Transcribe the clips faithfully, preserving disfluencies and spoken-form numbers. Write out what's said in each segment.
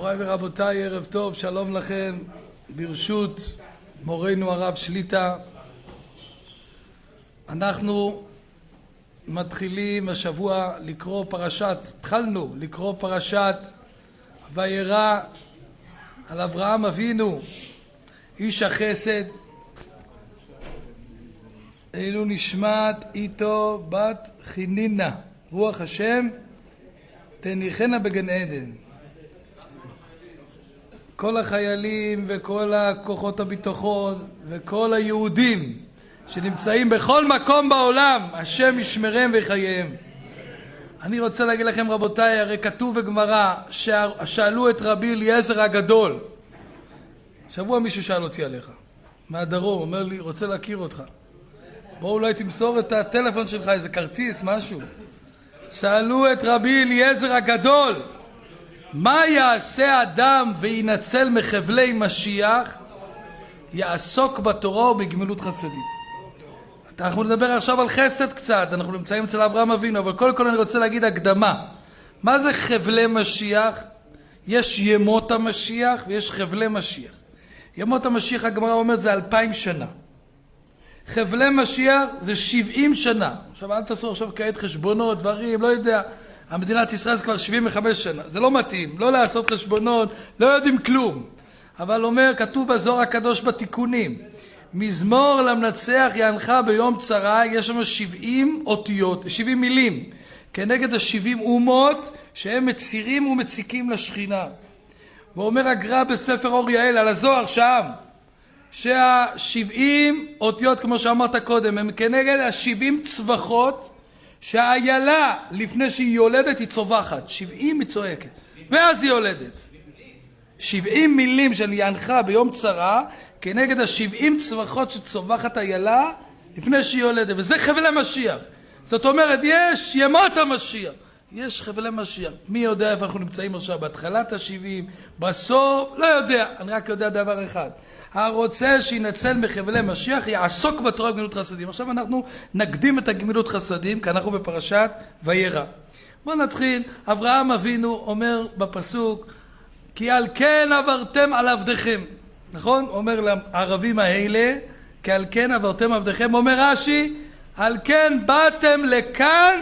מוריי ורבותיי, ערב טוב, שלום לכם. ברשות מורנו הרב שליטה, אנחנו מתחילים השבוע לקרוא פרשת, התחלנו לקרוא פרשת וירא על אברהם אבינו, איש החסד. אלו נשמת איתו בת חינינה, רוח השם תניחנה בגן עדן. כל החיילים וכל הכוחות הביטחון וכל היהודים שנמצאים בכל מקום בעולם, השם ישמרם וחייהם. אני רוצה להגיד לכם רבותיי, הרי כתוב בגמרא, שאלו את רבי אליעזר הגדול, שבוע מישהו שאל אותי עליך מהדרום, אומר לי רוצה להכיר אותך, בוא אולי תמסור את הטלפון שלך, איזה כרטיס, משהו. שאלו את רבי אליעזר הגדול, מה יעשה אדם וינצל מחבלי משיח? יעסוק בתורה ובגמילות חסדים. אנחנו נדבר עכשיו על חסד קצת, אנחנו נמצאים אצל אברהם אבינו, אבל קודם כל אני רוצה להגיד הקדמה. מה זה חבלי משיח? יש ימות המשיח ויש חבלי משיח. ימות המשיח, הגמרא אומרת, זה אלפיים שנה. חבלי משיח זה שבעים שנה. עכשיו אל תעשו עכשיו כעת חשבונות, דברים, לא יודע. המדינת ישראל זה כבר שבעים וחמש שנה. זה לא מתאים, לא לעשות חשבונות, לא יודעים כלום. אבל אומר, כתוב בזוהר הקדוש בתיקונים, מזמור למנצח יענך ביום צרה, יש שם שבעים אותיות, שבעים מילים, כנגד השבעים אומות שהם מצירים ומציקים לשכינה. ואומר הגר"א בספר אור יעל על הזוהר שם, שהשבעים אותיות, כמו שאמרת קודם, הם כנגד השבעים צווחות שהאיילה לפני שהיא יולדת היא צווחת. שבעים היא צועקת ואז היא יולדת. שבעים מילים של יענך ביום צרה כנגד השבעים צווחות שצווחת איילה לפני שהיא יולדת, וזה חבלי משיח. זאת אומרת, יש ימות המשיח, יש חבלי משיח. מי יודע איפה אנחנו נמצאים עכשיו, בהתחלת השבעים, בסוף, לא יודע. אני רק יודע דבר אחד, הרוצה שינצל מחבלי משיח יעסוק בתורה ובגמילות חסדים. עכשיו אנחנו נקדים את הגמילות חסדים, כי אנחנו בפרשת וירא. בואו נתחיל. אברהם אבינו אומר בפסוק, כי על כן עברתם על עבדיכם. נכון? אומר לערבים האלה, כי על כן עברתם עבדיכם. אומר רש"י, על כן באתם לכאן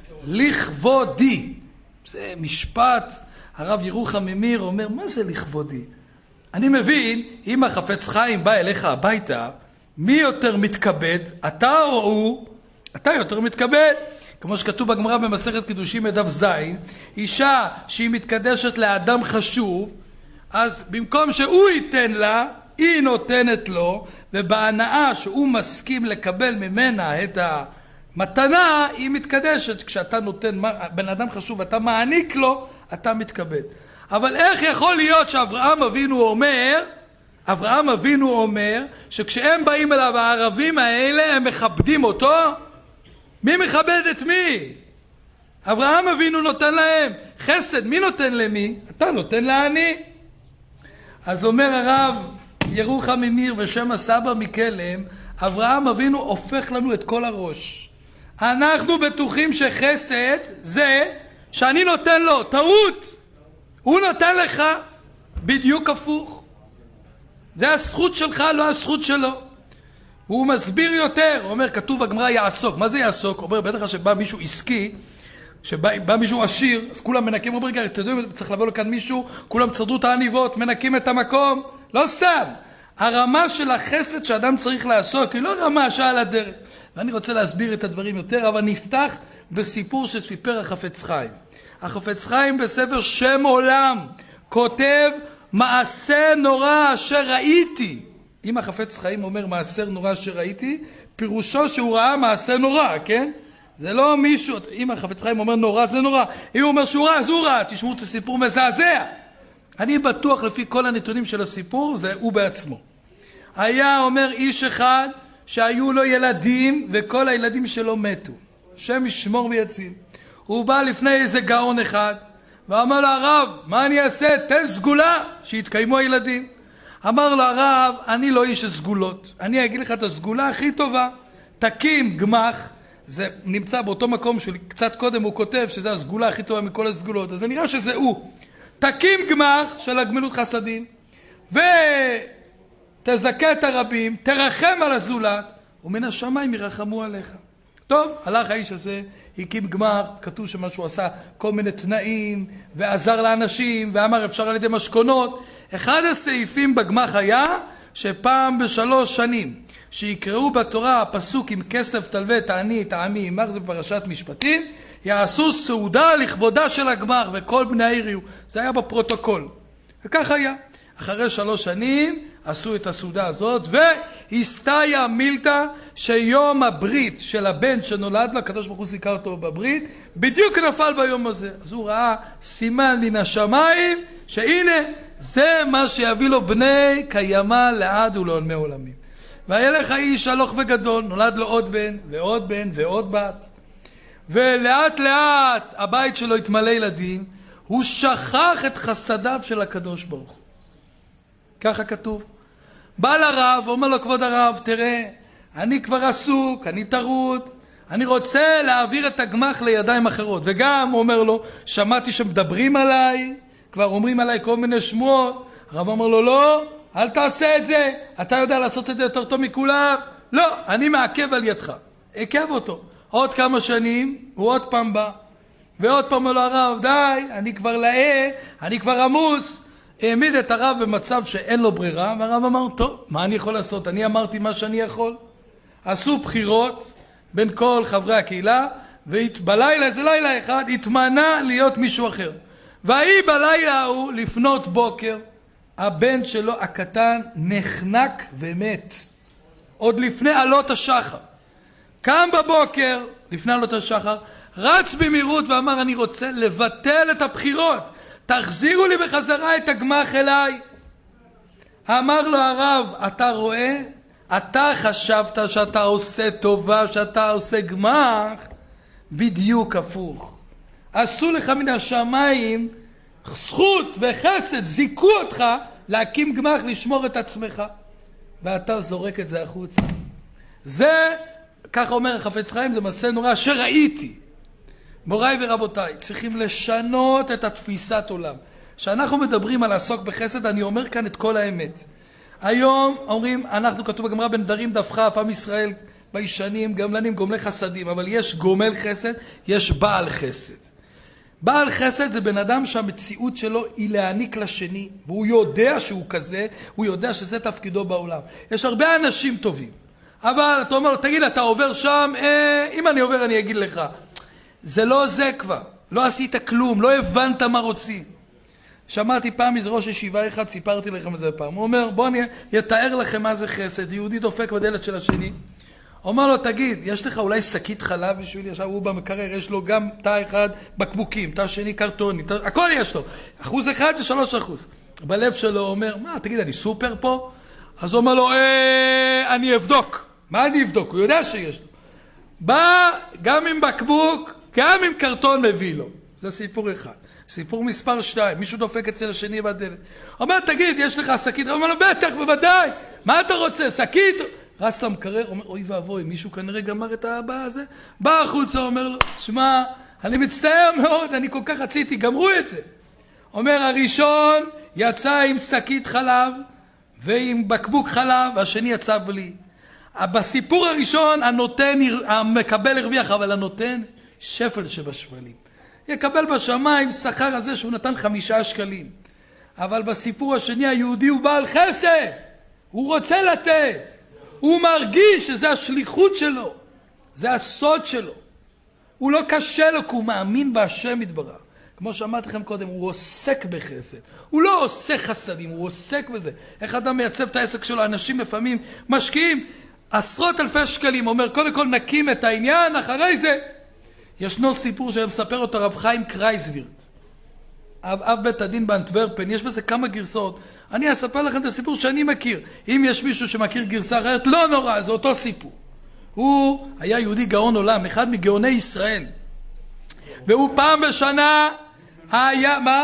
לכבודי. זה משפט. הרב ירוחם ממיר אומר, מה זה לכבודי? אני מבין, אם החפץ חיים בא אליך הביתה, מי יותר מתכבד? אתה או הוא? אתה יותר מתכבד. כמו שכתוב בגמרא במסכת קידושין מדף זין, אישה שהיא מתקדשת לאדם חשוב, אז במקום שהוא ייתן לה, היא נותנת לו, ובהנאה שהוא מסכים לקבל ממנה את המתנה, היא מתקדשת. כשאתה נותן בן אדם חשוב, אתה מעניק לו, אתה מתכבד. אבל איך יכול להיות שאברהם אבינו אומר, אברהם אבינו אומר, שכשהם באים אליו הערבים האלה, הם מכבדים אותו? מי מכבד את מי? אברהם אבינו נותן להם חסד. מי נותן למי? אתה נותן לעני. אז אומר הרב ירוחם ממיר בשם הסבא מקלם, אברהם אבינו הופך לנו את כל הראש. אנחנו בטוחים שחסד זה שאני נותן לו, טעות. הוא נותן לך בדיוק הפוך. זה הזכות שלך, לא הזכות שלו. הוא מסביר יותר, הוא אומר, כתוב בגמרא יעסוק. מה זה יעסוק? הוא אומר, בטח שבא מישהו עסקי, שבא מישהו עשיר, אז כולם מנקים, הוא אומר, רגע, אתה יודע, צריך לבוא לכאן מישהו, כולם צרדו את העניבות, מנקים את המקום. לא סתם. הרמה של החסד שאדם צריך לעסוק, היא לא רמה שעל הדרך. ואני רוצה להסביר את הדברים יותר, אבל נפתח בסיפור שסיפר החפץ חיים. החפץ חיים בספר שם עולם כותב מעשה נורא אשר ראיתי. אם החפץ חיים אומר מעשה נורא אשר ראיתי, פירושו שהוא ראה מעשה נורא, כן? זה לא מישהו, אם החפץ חיים אומר נורא זה נורא, אם הוא אומר שהוא רע אז הוא רע. תשמעו את הסיפור מזעזע. אני בטוח לפי כל הנתונים של הסיפור זה הוא בעצמו. היה אומר איש אחד שהיו לו ילדים וכל הילדים שלו מתו, שם ישמור ויציל. הוא בא לפני איזה גאון אחד ואמר לו, הרב, מה אני אעשה? תן סגולה שיתקיימו הילדים. אמר לו הרב, אני לא איש הסגולות, אני אגיד לך את הסגולה הכי טובה. תקים גמח, זה נמצא באותו מקום שקצת קודם הוא כותב שזה הסגולה הכי טובה מכל הסגולות, אז זה נראה שזה הוא. תקים גמח של הגמילות חסדים, ותזכה את הרבים, תרחם על הזולת, ומן השמיים ירחמו עליך. טוב, הלך האיש הזה, הקים גמח, כתוב שמה שהוא עשה כל מיני תנאים, ועזר לאנשים, ואמר אפשר על ידי משכונות. אחד הסעיפים בגמח היה, שפעם בשלוש שנים, שיקראו בתורה הפסוק עם כסף תלווה תעני תעמי עמך, זה בפרשת משפטים, יעשו סעודה לכבודה של הגמח, וכל בני העיר יהיו. זה היה בפרוטוקול. וכך היה. אחרי שלוש שנים עשו את הסעודה הזאת, והסתייע מילתא שיום הברית של הבן שנולד לו, הקדוש ברוך הוא זיכה אותו בברית, בדיוק נפל ביום הזה. אז הוא ראה סימן מן השמיים, שהנה זה מה שיביא לו בני קיימא לעד ולעולמי עולמים. וילך האיש הלוך וגדול, נולד לו עוד בן ועוד בן ועוד בת, ולאט לאט הבית שלו התמלא ילדים, הוא שכח את חסדיו של הקדוש ברוך הוא. ככה כתוב. בא לרב, אומר לו כבוד הרב, תראה, אני כבר עסוק, אני טרוד, אני רוצה להעביר את הגמח לידיים אחרות. וגם הוא אומר לו, שמעתי שמדברים עליי, כבר אומרים עליי כל מיני שמועות. הרב אומר לו, לא, אל תעשה את זה, אתה יודע לעשות את זה יותר טוב מכולם. לא, אני מעכב על ידך. עכב אותו. עוד כמה שנים, הוא עוד פעם בא. ועוד פעם אומר לו הרב, די, אני כבר לאה, אני כבר עמוס. העמיד את הרב במצב שאין לו ברירה, והרב אמר, טוב, מה אני יכול לעשות? אני אמרתי מה שאני יכול. עשו בחירות בין כל חברי הקהילה, ובלילה, איזה לילה אחד, התמנה להיות מישהו אחר. והיא בלילה ההוא, לפנות בוקר, הבן שלו הקטן נחנק ומת. עוד לפני עלות השחר. קם בבוקר, לפני עלות השחר, רץ במהירות ואמר, אני רוצה לבטל את הבחירות. תחזירו לי בחזרה את הגמח אליי. אמר לו הרב, אתה רואה? אתה חשבת שאתה עושה טובה, שאתה עושה גמח, בדיוק הפוך. עשו לך מן השמיים זכות וחסד, זיכו אותך להקים גמח, לשמור את עצמך. ואתה זורק את זה החוצה. זה, ככה אומר החפץ חיים, זה מעשה נורא שראיתי. מוריי ורבותיי, צריכים לשנות את התפיסת עולם. כשאנחנו מדברים על לעסוק בחסד, אני אומר כאן את כל האמת. היום אומרים, אנחנו כתוב בגמרא בנדרים דף כ', עם ישראל בישנים, גמלנים, גומלי חסדים, אבל יש גומל חסד, יש בעל חסד. בעל חסד זה בן אדם שהמציאות שלו היא להעניק לשני, והוא יודע שהוא כזה, הוא יודע שזה תפקידו בעולם. יש הרבה אנשים טובים, אבל אתה אומר לו, תגיד, אתה עובר שם, אה, אם אני עובר אני אגיד לך. זה לא זה כבר, לא עשית כלום, לא הבנת מה רוצים. שמעתי פעם איזה ראש ישיבה אחד, סיפרתי לכם את זה פעם, הוא אומר, בוא אני אתאר לכם מה זה חסד. יהודי דופק בדלת של השני, אומר לו, תגיד, יש לך אולי שקית חלב בשבילי? עכשיו הוא במקרר, יש לו גם תא אחד בקבוקים, תא שני קרטוני, תא... הכל יש לו, אחוז אחד ושלוש אחוז. בלב שלו אומר, מה, תגיד, אני סופר פה? אז הוא אומר לו, אה, אני אבדוק. מה אני אבדוק? הוא יודע שיש לו. בא גם עם בקבוק, גם עם קרטון מביא לו. זה סיפור אחד. סיפור מספר שתיים, מישהו דופק אצל השני בדלת. אומר, תגיד, יש לך שקית? הוא אומר לו, בטח, בוודאי. מה אתה רוצה? שקית? רץ למקרר, אומר, אוי ואבוי, מישהו כנראה גמר את הבא הזה. בא החוצה, אומר לו, שמע, אני מצטער מאוד, אני כל כך רציתי, גמרו את זה. אומר, הראשון יצא עם שקית חלב, ועם בקבוק חלב, והשני יצא בלי. בסיפור הראשון, הנותן, המקבל הרוויח, אבל הנותן שפל שבשפלים. יקבל בשמיים שכר הזה שהוא נתן חמישה שקלים. אבל בסיפור השני, היהודי הוא בעל חסד. הוא רוצה לתת. הוא מרגיש שזה השליחות שלו. זה הסוד שלו. הוא לא קשה לו, כי הוא מאמין בהשם יתברך. כמו שאמרתי לכם קודם, הוא עוסק בחסד. הוא לא עושה חסדים, הוא עוסק בזה. איך אדם מייצב את העסק שלו? אנשים לפעמים משקיעים עשרות אלפי שקלים. אומר, קודם כל נקים את העניין, אחרי זה. ישנו סיפור שמספר אותו רב חיים קרייסווירט. אב, אב בית הדין באנטוורפן, יש בזה כמה גרסאות. אני אספר לכם את הסיפור שאני מכיר. אם יש מישהו שמכיר גרסה אחרת, לא נורא, זה אותו סיפור. הוא היה יהודי גאון עולם, אחד מגאוני ישראל. והוא פעם בשנה היה, מה?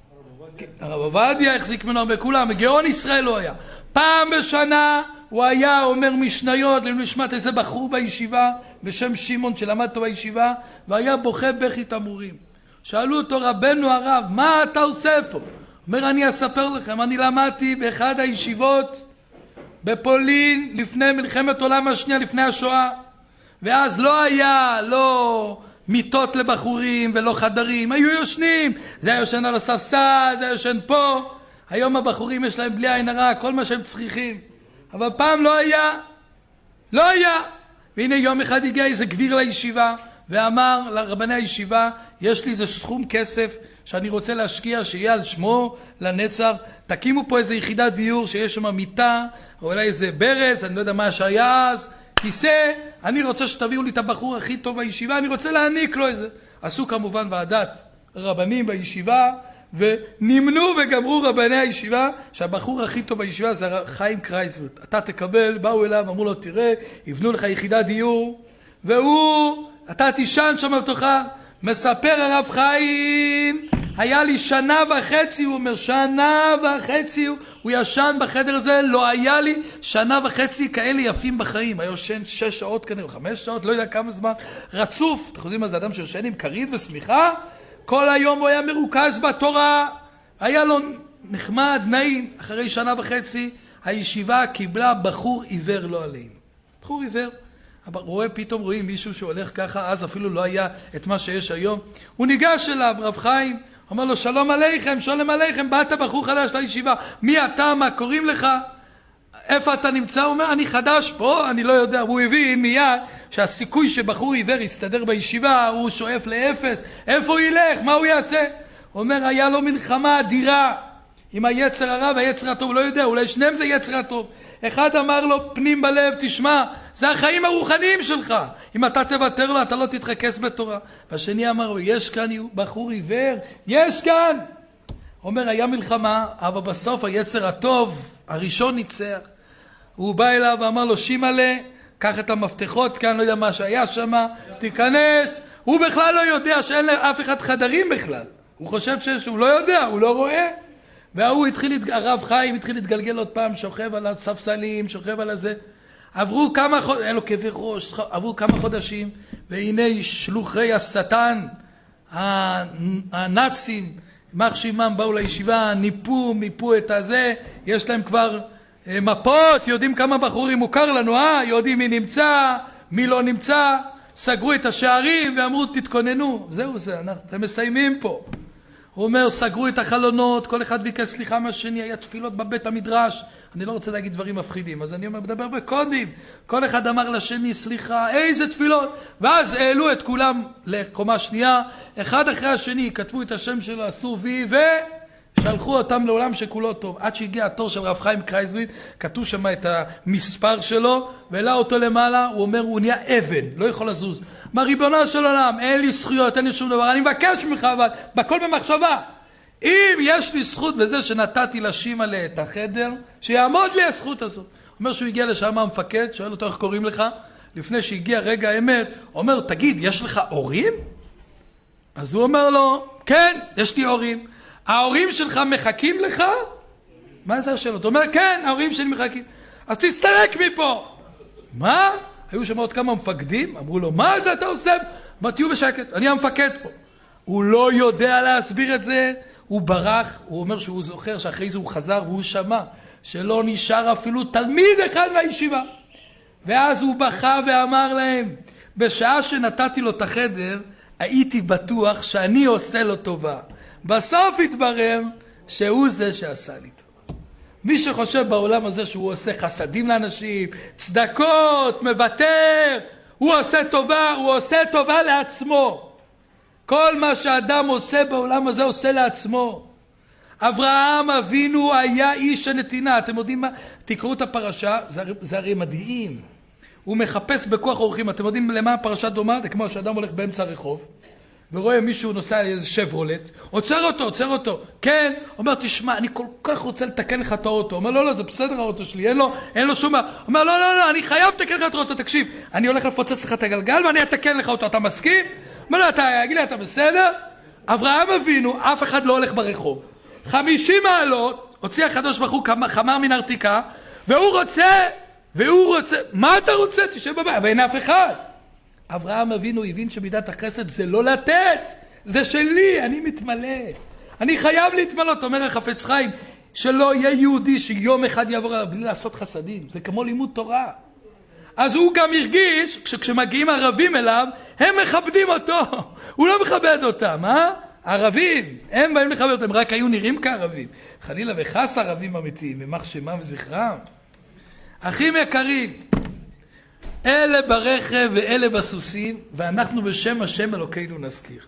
הרב עובדיה החזיק ממנו הרבה, כולם, גאון ישראל לא היה. פעם בשנה הוא היה אומר משניות, למשמעת איזה בחור בישיבה, בשם שמעון שלמד אותו בישיבה, והיה בוכה בכי תמרורים. שאלו אותו, רבנו הרב, מה אתה עושה פה? אומר, אני אספר לכם, אני למדתי באחד הישיבות בפולין לפני מלחמת עולם השנייה, לפני השואה, ואז לא היה, לא מיטות לבחורים ולא חדרים, היו יושנים, זה היה יושן על הספסל, זה היה יושן פה. היום הבחורים יש להם בלי עין הרע, כל מה שהם צריכים, אבל פעם לא היה, לא היה. והנה יום אחד הגיע איזה גביר לישיבה ואמר לרבני הישיבה, יש לי איזה סכום כסף שאני רוצה להשקיע, שיהיה על שמו לנצר, תקימו פה איזה יחידת דיור שיש שם מיטה, או אולי איזה ברז, אני לא יודע מה שהיה אז, כיסא, אני רוצה שתביאו לי את הבחור הכי טוב בישיבה, אני רוצה להעניק לו איזה. עשו כמובן ועדת רבנים בישיבה, ונמנו וגמרו רבני הישיבה, שהבחור הכי טוב בישיבה זה חיים קרייזוולד. אתה תקבל, באו אליו, אמרו לו, תראה, יבנו לך יחידת דיור, והוא, אתה תישן שם בתוכה. מספר הרב חיים, היה לי שנה וחצי, הוא אומר, שנה וחצי, הוא ישן בחדר הזה, לא היה לי שנה וחצי כאלה יפים בחיים. היה יושן שש שעות כנראה, חמש שעות, לא יודע כמה זמן, רצוף. אתם יודעים מה זה אדם שיושן עם כרית ושמיכה? כל היום הוא היה מרוכז בתורה, היה לו נחמד, נעים. אחרי שנה וחצי, הישיבה קיבלה בחור עיוור, לא עלינו. בחור עיוור. רואה, פתאום רואים מישהו שהולך ככה, אז אפילו לא היה את מה שיש היום. הוא ניגש אליו, רב חיים, אומר לו, שלום עליכם, שלום עליכם, באת בחור חדש לישיבה, מי אתה, מה קוראים לך? איפה אתה נמצא? הוא אומר, אני חדש פה, אני לא יודע. הוא הבין מיד שהסיכוי שבחור עיוור יסתדר בישיבה, הוא שואף לאפס. איפה הוא ילך? מה הוא יעשה? הוא אומר, היה לו מלחמה אדירה עם היצר הרע והיצר הטוב, לא יודע, אולי שניהם זה יצר הטוב. אחד אמר לו פנים בלב, תשמע, זה החיים הרוחניים שלך, אם אתה תוותר לו אתה לא תתרכז בתורה. והשני אמר לו, יש כאן בחור עיוור, יש כאן. אומר, היה מלחמה, אבל בסוף היצר הטוב הראשון ניצח. הוא בא אליו ואמר לו, שימלה, קח את המפתחות כאן, לא יודע מה שהיה שם, תיכנס. הוא בכלל לא יודע שאין לאף אחד חדרים בכלל, הוא חושב שהוא לא יודע, הוא לא רואה. והוא התחיל, הרב חיים התחיל להתגלגל עוד פעם, שוכב על הספסלים, שוכב על הזה. עברו כמה חודשים, היה לו כאבי ראש, עברו כמה חודשים, והנה שלוחי השטן, הנאצים, יימח שמם, באו לישיבה, ניפו, מיפו את הזה, יש להם כבר מפות, יודעים כמה בחורים מוכר לנו, אה? יודעים מי נמצא, מי לא נמצא, סגרו את השערים ואמרו, תתכוננו, זהו זה, אנחנו, אתם מסיימים פה. הוא אומר, סגרו את החלונות, כל אחד ביקש סליחה מהשני, היה תפילות בבית המדרש. אני לא רוצה להגיד דברים מפחידים, אז אני אומר, מדבר בקודים. כל אחד אמר לשני, סליחה, איזה תפילות. ואז העלו את כולם לקומה שנייה, אחד אחרי השני, כתבו את השם שלו, עשו וי, ושלחו אותם לעולם שכולו טוב. עד שהגיע התור של רב חיים קרייזוויד, כתוב שם את המספר שלו, והעלה אותו למעלה, הוא אומר, הוא נהיה אבן, לא יכול לזוז. מה ריבונו של עולם, אין לי זכויות, אין לי שום דבר, אני מבקש ממך, אבל בכל במחשבה, אם יש לי זכות בזה שנתתי לשימלה את החדר, שיעמוד לי הזכות הזאת. אומר שהוא הגיע לשם המפקד, שואל אותו איך קוראים לך, לפני שהגיע רגע האמת, אומר, תגיד, יש לך הורים? אז הוא אומר לו, כן, יש לי הורים. ההורים שלך מחכים לך? מה זה השאלות? הוא אומר, כן, ההורים שלי מחכים. אז תסתרק מפה. מה? היו שם עוד כמה מפקדים, אמרו לו, מה זה אתה עושה? מה, תהיו בשקט, אני המפקד פה. הוא לא יודע להסביר את זה, הוא ברח, הוא אומר שהוא זוכר שאחרי זה הוא חזר והוא שמע שלא נשאר אפילו תלמיד אחד מהישיבה. ואז הוא בכה ואמר להם, בשעה שנתתי לו את החדר, הייתי בטוח שאני עושה לו טובה. בסוף התברר שהוא זה שעשה לי טובה. מי שחושב בעולם הזה שהוא עושה חסדים לאנשים, צדקות, מוותר, הוא עושה טובה, הוא עושה טובה לעצמו. כל מה שאדם עושה בעולם הזה עושה לעצמו. אברהם אבינו היה איש הנתינה. אתם יודעים מה? תקראו את הפרשה, זה, זה הרי מדהים. הוא מחפש בכוח אורחים. אתם יודעים למה הפרשה דומה? זה כמו שאדם הולך באמצע הרחוב, ורואה מישהו נוסע על איזה שברולט, עוצר אותו, עוצר אותו. כן, אומר, תשמע, אני כל כך רוצה לתקן לך את האוטו. אומר, לא, לא, זה בסדר האוטו שלי, אין לו, אין לו שום... אומר, לא, לא, לא, אני חייב לתקן לך את האוטו, תקשיב, אני הולך לפוצץ לך את הגלגל ואני אתקן לך אותו, אתה מסכים? אומר, לא, אתה, יגיד לי, אתה בסדר? אברהם אבינו, אף אחד לא הולך ברחוב. חמישים מעלות, הוציא הקדוש ברוך הוא חמר מן ארתיקה, והוא רוצה, והוא רוצה, מה אתה רוצה? תשב בבית, ואין אף אחד. אברהם אבינו הבין שמידת החסד זה לא לתת, זה שלי, אני מתמלא. אני חייב להתמלות, אומר החפץ חיים, שלא יהיה יהודי שיום אחד יעבור עליו בלי לעשות חסדים. זה כמו לימוד תורה. אז הוא גם הרגיש, כשמגיעים ערבים אליו, הם מכבדים אותו. הוא לא מכבד אותם, אה? ערבים, הם באים לכבד אותם, רק היו נראים כערבים. חלילה וחס ערבים אמיתיים, ומח שמם וזכרם. אחים יקרים, אלה ברכב ואלה בסוסים, ואנחנו בשם השם אלוקינו נזכיר.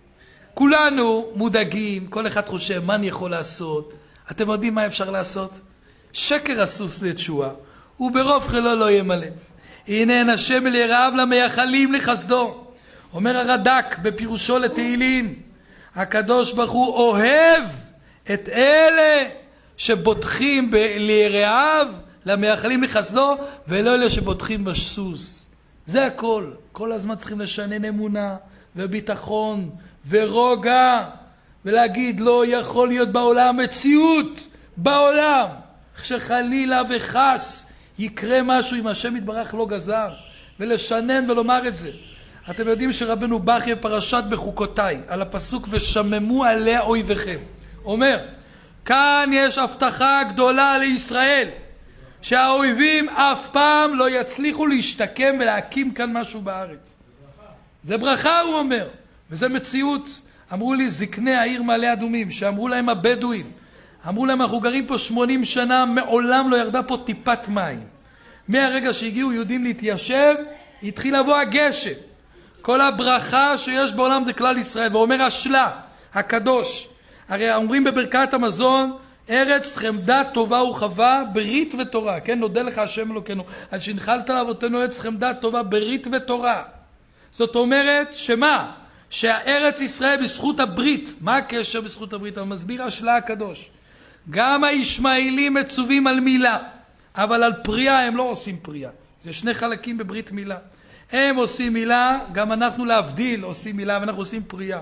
כולנו מודאגים, כל אחד חושב מה אני יכול לעשות. אתם יודעים מה אפשר לעשות? שקר הסוס לתשועה, וברוב חילו לא ימלט. הנה השם אל יראיו למייחלים לחסדו. אומר הרד"ק בפירושו לתהילים, הקדוש ברוך הוא אוהב את אלה שבוטחים ליראיו למייחלים לחסדו, ולא אלה שבוטחים בסוס. זה הכל. כל הזמן צריכים לשנן אמונה וביטחון ורוגע, ולהגיד לא יכול להיות בעולם מציאות בעולם שחלילה וחס יקרה משהו אם השם יתברך לא גזר, ולשנן ולומר את זה. אתם יודעים שרבנו בכי בפרשת בחוקותיי על הפסוק ושממו עליה אויביכם אומר, כאן יש הבטחה גדולה לישראל שהאויבים אף פעם לא יצליחו להשתקם ולהקים כאן משהו בארץ. זה ברכה, הוא אומר, וזה מציאות. אמרו לי זקני העיר מעלה אדומים, שאמרו להם הבדואים, אמרו להם אנחנו גרים פה שמונים שנה, מעולם לא ירדה פה טיפת מים. מהרגע שהגיעו יהודים להתיישב, התחיל לבוא הגשם. כל הברכה שיש בעולם זה כלל ישראל. ואומר השלה, הקדוש, הרי אומרים בברכת המזון, ארץ חמדה טובה וחווה, ברית ותורה. כן, נודה לך השם אלוקינו, על שהנחלת לאבותינו ארץ חמדה טובה, ברית ותורה. זאת אומרת, שמה? שהארץ ישראל בזכות הברית. מה הקשר בזכות הברית? הוא מסביר השלה הקדוש. גם הישמעאלים מצווים על מילה, אבל על פרייה הם לא עושים פרייה. זה שני חלקים בברית מילה. הם עושים מילה, גם אנחנו להבדיל עושים מילה, ואנחנו עושים פרייה.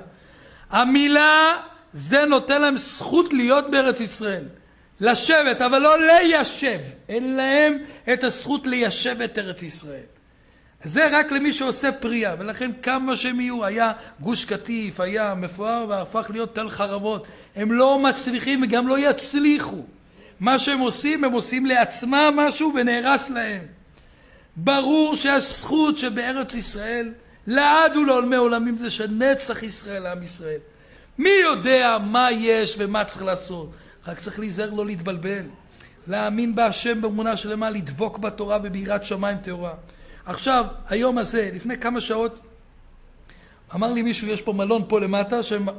המילה זה נותן להם זכות להיות בארץ ישראל. לשבת, אבל לא ליישב. אין להם את הזכות ליישב את ארץ ישראל. זה רק למי שעושה פרייה, ולכן כמה שהם יהיו, היה גוש קטיף, היה מפואר והפך להיות תל חרבות. הם לא מצליחים וגם לא יצליחו. מה שהם עושים, הם עושים לעצמם משהו ונהרס להם. ברור שהזכות שבארץ ישראל, לעד ולעולמי עולמים זה שנצח ישראל לעם ישראל. מי יודע מה יש ומה צריך לעשות? רק צריך להיזהר לא להתבלבל. להאמין בהשם באמונה שלמה, לדבוק בתורה וביראת שמיים טהורה. עכשיו, היום הזה, לפני כמה שעות, אמר לי מישהו, יש פה מלון פה למטה,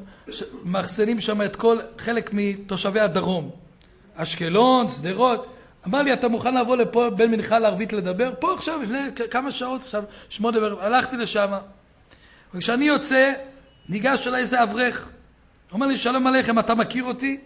שמחסנים שם את כל, חלק מתושבי הדרום. אשקלון, סדרות. אמר לי, אתה מוכן לבוא לפה בין מנחה לערבית לדבר? פה עכשיו, לפני כמה שעות, עכשיו שמונה בערב, הלכתי לשם. וכשאני יוצא, ניגש אליי איזה אברך. אומר לי, שלום עליכם, אתה מכיר אותי?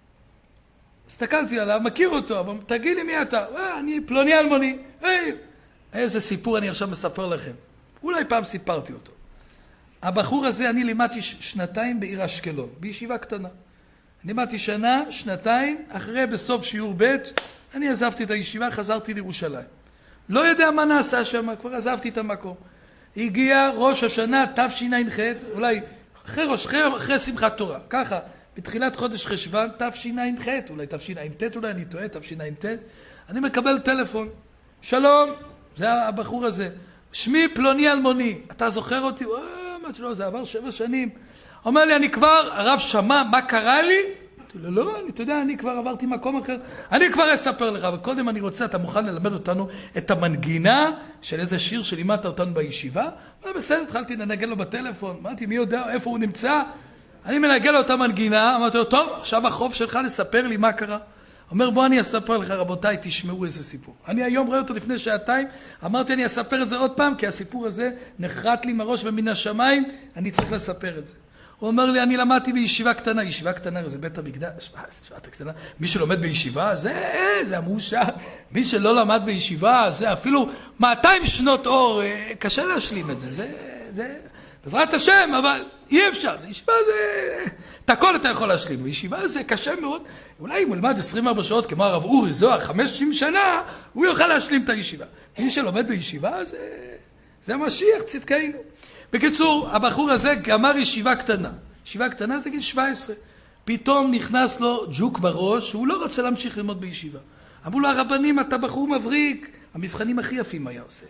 הסתכלתי עליו, מכיר אותו, אבל תגיד לי מי אתה? אה, אני פלוני אלמוני. היי, איזה סיפור אני עכשיו מספר לכם. אולי פעם סיפרתי אותו. הבחור הזה, אני לימדתי שנתיים בעיר אשקלון, בישיבה קטנה. לימדתי שנה, שנתיים, אחרי בסוף שיעור ב' אני עזבתי את הישיבה, חזרתי לירושלים. לא יודע מה נעשה שם, כבר עזבתי את המקום. הגיע ראש השנה תשע"ח, אולי אחרי ראש, אחרי, אחרי שמחת תורה, ככה, בתחילת חודש חשוון, תשע"ח, אולי תשע"ט, אולי אני טועה, תשע"ט, אני מקבל טלפון. שלום, זה הבחור הזה. שמי פלוני אלמוני, אתה זוכר אותי? אה, אמרתי לו, זה עבר שבע שנים. אומר לי, אני כבר, הרב שמע, מה קרה לי? אמרתי לו, לא, אני, אתה יודע, אני כבר עברתי מקום אחר. אני כבר אספר לך, אבל קודם אני רוצה, אתה מוכן ללמד אותנו את המנגינה של איזה שיר שלימדת אותנו בישיבה? בסדר, התחלתי לנגן לו בטלפון. אמרתי, מי יודע איפה הוא נמצא? אני מנגן לו אותה מנגינה, אמרתי לו, טוב, עכשיו החוב שלך לספר לי מה קרה. אומר, בוא אני אספר לך, רבותיי, תשמעו איזה סיפור. אני היום רואה אותו לפני שעתיים, אמרתי, אני אספר את זה עוד פעם, כי הסיפור הזה נחרט לי מראש ומן השמיים, אני צריך לספר את זה. הוא אומר לי, אני למדתי בישיבה קטנה, ישיבה קטנה, זה בית המקדש, מי שלומד בישיבה, זה, זה המושה, מי שלא למד בישיבה, זה אפילו מאתיים שנות אור, קשה להשלים את זה, זה, זה, בעזרת השם, אבל אי אפשר, זה ישיבה, זה, את הכל אתה יכול להשלים, בישיבה זה קשה מאוד, אולי אם הוא ילמד עשרים וארבע שעות, כמו הרב אורי זוהר, חמישים שנה, הוא יוכל להשלים את הישיבה. מי שלומד בישיבה, זה, זה המשיח, צדקנו. בקיצור, הבחור הזה גמר ישיבה קטנה. ישיבה קטנה זה גיל שבע עשרה. פתאום נכנס לו ג'וק בראש, הוא לא רוצה להמשיך ללמוד בישיבה. אמרו לו הרבנים, אתה בחור מבריק, המבחנים הכי יפים היה עושה.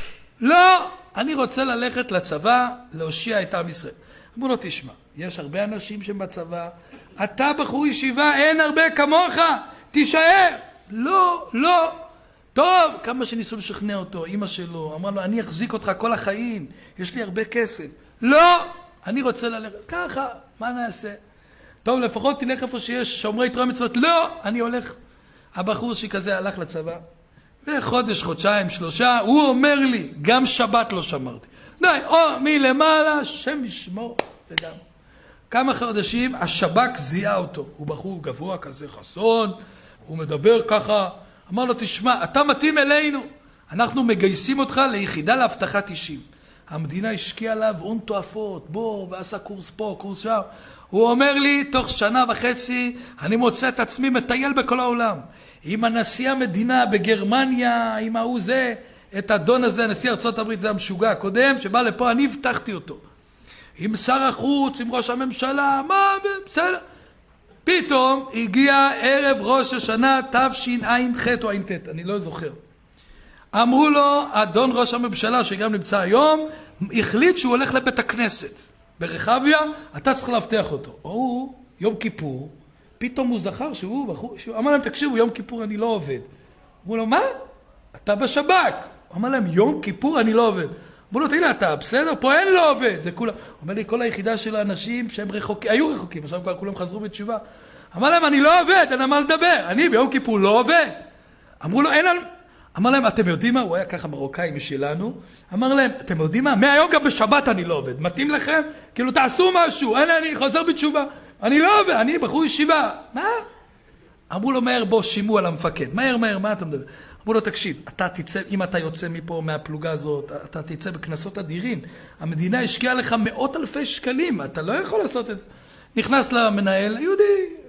לא, אני רוצה ללכת לצבא, להושיע את עם ישראל. אמרו לו, תשמע, יש הרבה אנשים שהם בצבא, אתה בחור ישיבה, אין הרבה כמוך, תישאר. לא, לא. טוב, כמה שניסו לשכנע אותו, אמא שלו, אמר לו, אני אחזיק אותך כל החיים, יש לי הרבה כסף. לא, אני רוצה ללכת. ככה, מה נעשה? טוב, לפחות תלך איפה שיש שומרי תורה מצוות. לא, אני הולך. הבחור שכזה הלך לצבא, וחודש, חודשיים, שלושה, הוא אומר לי, גם שבת לא שמרתי. די, או מלמעלה, שם ישמור, וגם. כמה חודשים, השב"כ זיהה אותו. הוא בחור גבוה כזה, חסון, הוא מדבר ככה. אמר לו, תשמע, אתה מתאים אלינו. אנחנו מגייסים אותך ליחידה להבטחת אישים. המדינה השקיעה עליו הון תועפות, בוא, ועשה קורס פה, קורס שם. הוא אומר לי, תוך שנה וחצי, אני מוצא את עצמי מטייל בכל העולם. עם הנשיא המדינה בגרמניה, עם ההוא זה, את אדון הזה, נשיא ארצות הברית, זה המשוגע הקודם, שבא לפה, אני הבטחתי אותו. עם שר החוץ, עם ראש הממשלה, מה, בסדר. פתאום הגיע ערב ראש השנה תשע"ח או ע"ט, אני לא זוכר. אמרו לו, אדון ראש הממשלה, שגם נמצא היום, החליט שהוא הולך לבית הכנסת. ברחביה, אתה צריך להבטיח אותו. או, יום כיפור, פתאום הוא זכר שהוא בחור, שהוא אמר להם, תקשיבו, יום כיפור אני לא עובד. אמרו לו, מה? אתה בשב"כ. הוא אמר להם, יום כיפור אני לא עובד. אמרו לו, תהילה, אתה בסדר? פה אין לא עובד. זה כולם. הוא אומר לי, כל היחידה של האנשים שהם רחוקים, היו רחוקים, עכשיו כבר כולם חזרו בתשובה. אמר להם, אני לא עובד, אין מה לדבר. אני ביום כיפור לא עובד. אמרו לו, אין על... אמר להם, אתם יודעים מה? הוא היה ככה מרוקאי משלנו. אמר להם, אתם יודעים מה? מהיום גם בשבת אני לא עובד. מתאים לכם? כאילו, תעשו משהו. אין, אני חוזר בתשובה. אני לא עובד, אני בחור ישיבה. מה? אמרו לו, מהר בוא, שימו על המפקד. מהר, מהר, מה אתה מדבר? אמרו לו, תקשיב, אתה תצא, אם אתה יוצא מפה מהפלוגה הזאת, אתה תצא בכנסות אדירים. המדינה השקיעה לך מאות אלפי שקלים. אתה לא יכול לעשות את זה. נכנס למנהל, יהודי,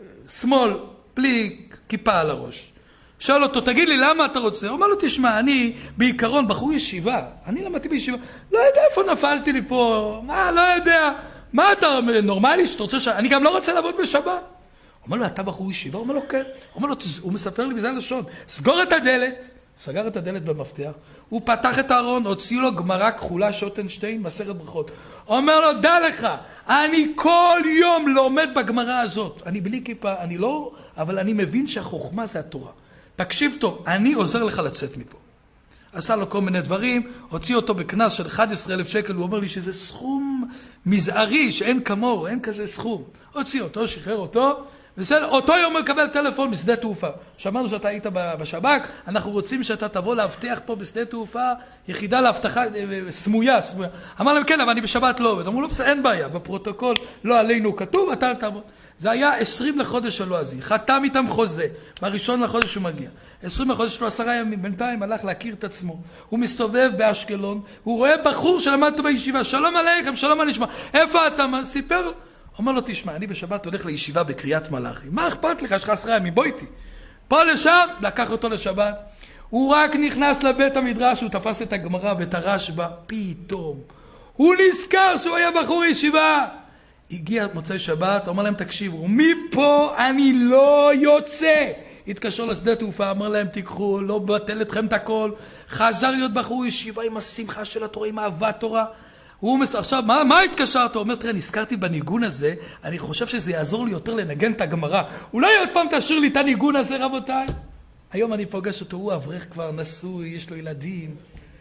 שמאל, בלי כיפה על הראש. שאל אותו, תגיד לי, למה אתה רוצה? הוא אמר לו, תשמע, אני בעיקרון בחור ישיבה. אני למדתי בישיבה. לא יודע איפה נפלתי לי פה. מה, לא יודע. מה אתה נורמלי שאתה רוצה ש... אני גם לא רוצה לעבוד בשבת. הוא אומר לו, אתה בחור ישיבה? הוא אומר לו, כן. הוא אומר לו, הוא מספר לי בזה לשון. סגור את הדלת. סגר את הדלת במפתח. הוא פתח את הארון, הוציא לו גמרא כחולה שוטנשטיין, מסכת ברכות. הוא אומר לו, דע לך, אני כל יום לומד בגמרא הזאת. אני בלי כיפה, אני לא... אבל אני מבין שהחוכמה זה התורה. תקשיב טוב, אני עוזר לך לצאת מפה. עשה לו כל מיני דברים, הוציא אותו בכנס של אחד עשר אלף שקל, הוא אומר לי שזה סכום מזערי, שאין כמוהו, אין כזה סכום. הוציא אותו, שחרר אותו, בסדר, אותו יום הוא מקבל טלפון משדה תעופה. שמענו שאתה היית בשב"כ, אנחנו רוצים שאתה תבוא להבטיח פה בשדה תעופה, יחידה להבטחה סמויה, סמויה. אמר להם, כן, אבל אני בשבת לא עובד. אמרו לו, בסדר, אין בעיה, בפרוטוקול לא עלינו כתוב, אתה תעבוד. זה היה עשרים לחודש הלועזי, חתם איתם חוזה, בראשון לחודש הוא מגיע. עשרים לחודש לו עשרה ימים, בינתיים הלך להכיר את עצמו. הוא מסתובב באשקלון, הוא רואה בחור שלמד בישיבה, שלום עליכם, שלום הנשמע, איפה אתה? סיפר? אומר לו, תשמע, אני בשבת הולך לישיבה בקריית מלאכי. מה אכפת לך? יש לך עשרה ימים, בוא איתי. פה לשם, לקח אותו לשבת. הוא רק נכנס לבית המדרש, הוא תפס את הגמרא ואת הרשב"א, פתאום. הוא נזכר שהוא היה בחור ישיבה. הגיע מוצאי שבת, אומר להם, תקשיבו, מפה אני לא יוצא. התקשר לשדה תעופה, אמר להם, תיקחו, לא בטל אתכם את הכל. חזר להיות בחור ישיבה עם השמחה של התורה, עם אהבת תורה. הוא מס... עכשיו, מה, מה התקשרת? הוא אומר, תראה, נזכרתי בניגון הזה, אני חושב שזה יעזור לי יותר לנגן את הגמרא. אולי עוד פעם תשאיר לי את הניגון הזה, רבותיי? היום אני פוגש אותו, הוא אברך כבר נשוי, יש לו ילדים.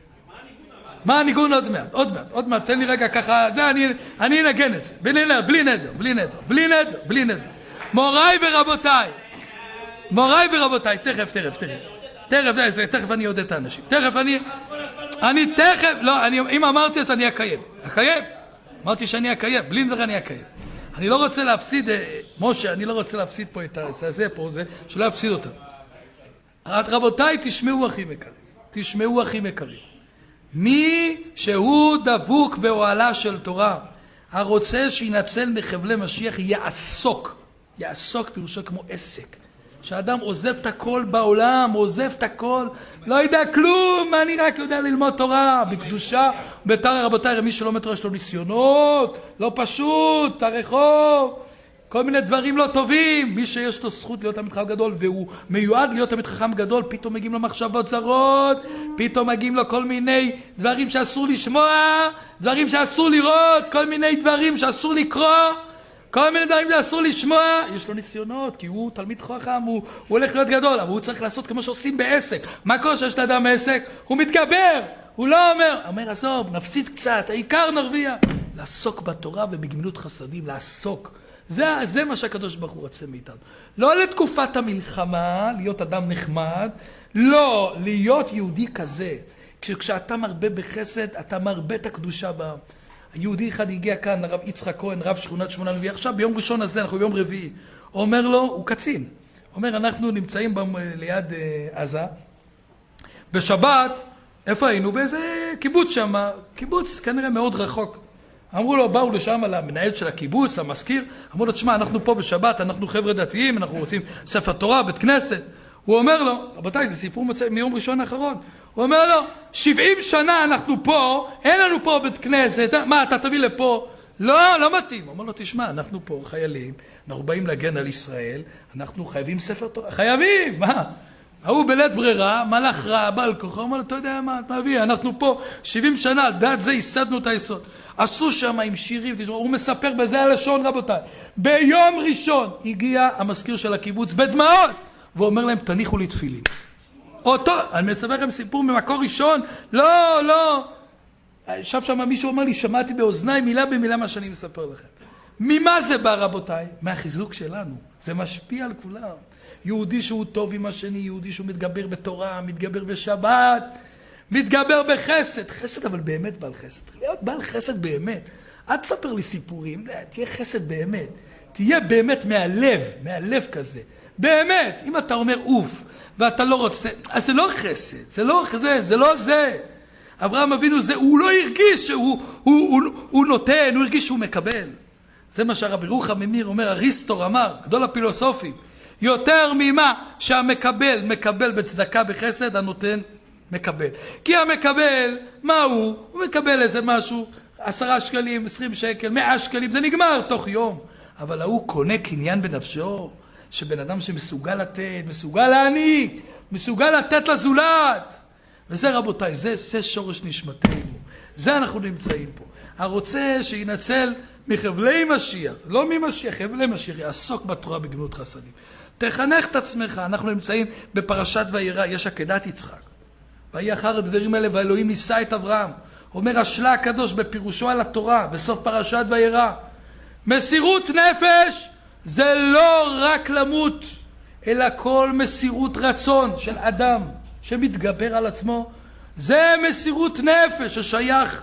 מה הניגון עוד מעט? עוד מעט, עוד מעט, תן לי רגע ככה, זה, אני, אני אנגן את זה. בלי נדר, בלי נדר, בלי נדר, בלי נדר, בלי נדר. מוריי ורבותיי, מוריי ורבותיי, תכף, תכף, תכף. תכף, תכף אני יודע את האנשים. תכף אני, אני תכף, לא, אני, אם אמרתי אז אני אקיים. אקיים? אמרתי שאני אקיים, בלי נדר אני אקיים. אני לא רוצה להפסיד, משה, אני לא רוצה להפסיד פה את זה פה, זה, שלא להפסיד אותה. רבותיי, תשמעו אחים יקרים. תשמעו אחים יקרים. מי שהוא דבוק באוהלה של תורה, הרוצה שינצל מחבלי משיח, יעסוק. יעסוק פירושו כמו עסק. שאדם עוזב את הכל בעולם, עוזב את הכל, לא יודע כלום, אני רק יודע ללמוד תורה, בקדושה, בתורה. רבותיי, מי שלא תורה יש לו ניסיונות, לא פשוט, הרחוב, כל מיני דברים לא טובים. מי שיש לו זכות להיות תלמיד חכם גדול והוא מיועד להיות תלמיד חכם גדול, פתאום מגיעים לו מחשבות זרות, פתאום מגיעים לו כל מיני דברים שאסור לשמוע, דברים שאסור לראות, כל מיני דברים שאסור לקרוא, כל מיני דברים שאסור לשמוע. יש לו ניסיונות, כי הוא תלמיד חכם, הוא, הוא הולך להיות גדול, אבל הוא צריך לעשות כמו שעושים בעסק. מה קורה שיש לאדם עסק? הוא מתגבר, הוא לא אומר, אומר עזוב, נפסיד קצת, העיקר נרוויח. לעסוק בתורה ובגמילות חסדים, לעסוק. זה, זה מה שהקדוש ברוך הוא רוצה מאיתנו. לא לתקופת המלחמה, להיות אדם נחמד, לא, להיות יהודי כזה. כשאתה מרבה בחסד, אתה מרבה את הקדושה בעם. היהודי אחד הגיע כאן, הרב יצחק כהן, רב שכונת שמונה לוי, עכשיו ביום ראשון הזה, אנחנו ביום רביעי, הוא אומר לו, הוא קצין, אומר, אנחנו נמצאים ב, ליד uh, עזה, בשבת, איפה היינו? באיזה קיבוץ שם, קיבוץ כנראה מאוד רחוק. אמרו לו, באו לשם למנהל של הקיבוץ, למזכיר, אמרו לו, תשמע, אנחנו פה בשבת, אנחנו חבר'ה דתיים, אנחנו רוצים ספר תורה, בית כנסת. הוא אומר לו, רבותיי, זה סיפור מצא, מיום ראשון האחרון, הוא אומר לו, שבעים שנה אנחנו פה, אין לנו פה בית כנסת, מה, אתה תביא לפה? לא, לא מתאים. הוא אומר לו, תשמע, אנחנו פה חיילים, אנחנו באים להגן על ישראל, אנחנו חייבים ספר תורה, חייבים, מה? הוא בלית ברירה, מלאך רע, בעל כוחו, הוא אומר לו, אתה יודע מה, אתה מביא, אנחנו פה שבעים שנה, דעת זה ייסדנו את היסוד. עשו שם עם שירים, הוא מספר בזה הלשון, רבותיי. ביום ראשון הגיע המזכיר של הקיבוץ בדמעות, ואומר להם, תניחו לי תפילין. אותו, אני מספר לכם סיפור ממקור ראשון, לא, לא. עכשיו שם מישהו אומר לי, שמעתי באוזניי מילה במילה מה שאני מספר לכם. ממה זה בא, רבותיי? מהחיזוק שלנו. זה משפיע על כולם. יהודי שהוא טוב עם השני, יהודי שהוא מתגבר בתורה, מתגבר בשבת, מתגבר בחסד. חסד אבל באמת בעל חסד. להיות בעל חסד באמת. אל תספר לי סיפורים, תהיה חסד באמת. תהיה באמת מהלב, מהלב כזה. באמת, אם אתה אומר אוף, ואתה לא רוצה, אז זה לא חסד, זה לא זה, זה לא זה. אברהם אבינו זה, הוא לא הרגיש שהוא הוא, הוא, הוא נותן, הוא הרגיש שהוא מקבל. זה מה שהרבי רוחם ממיר אומר, אריסטור אמר, גדול הפילוסופים, יותר ממה שהמקבל מקבל בצדקה בחסד, הנותן מקבל. כי המקבל, מה הוא? הוא מקבל איזה משהו, עשרה שקלים, עשרים שקל, מאה שקלים, זה נגמר תוך יום. אבל הוא קונה קניין בנפשו, שבן אדם שמסוגל לתת, מסוגל להעניק, מסוגל לתת לזולת. וזה רבותיי, זה, זה שורש נשמתנו. זה אנחנו נמצאים פה. הרוצה שינצל מחבלי משיח, לא ממשיח, חבלי משיח, יעסוק בתורה בגמילות חסדים. תחנך את עצמך, אנחנו נמצאים בפרשת וירא, יש עקדת יצחק. ויהי אחר הדברים האלה, והאלוהים ניסה את אברהם. אומר השלה הקדוש בפירושו על התורה, בסוף פרשת וירא. מסירות נפש זה לא רק למות, אלא כל מסירות רצון של אדם שמתגבר על עצמו. זה מסירות נפש ששייך